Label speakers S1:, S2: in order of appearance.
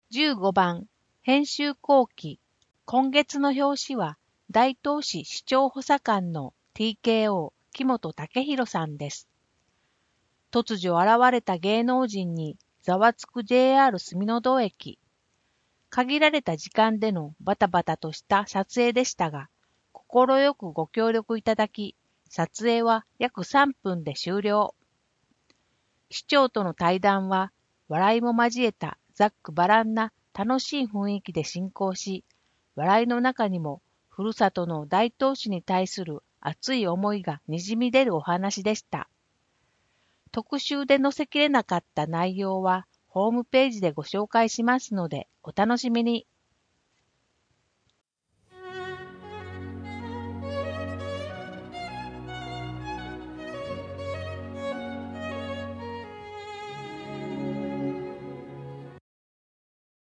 S1: 15番、編集後期。今月の表紙は、大東市市長補佐官の TKO 木本武弘さんです。突如現れた芸能人にざわつく JR 住の戸駅。限られた時間でのバタバタとした撮影でしたが、快くご協力いただき、撮影は約3分で終了。市長との対談は、笑いも交えたざっくばらんな楽しい雰囲気で進行し、笑いの中にも、ふるさとの大東市に対する熱い思いがにじみ出るお話でした。特集で載せきれなかった内容は、ホームページでご紹介しますので、お楽しみに。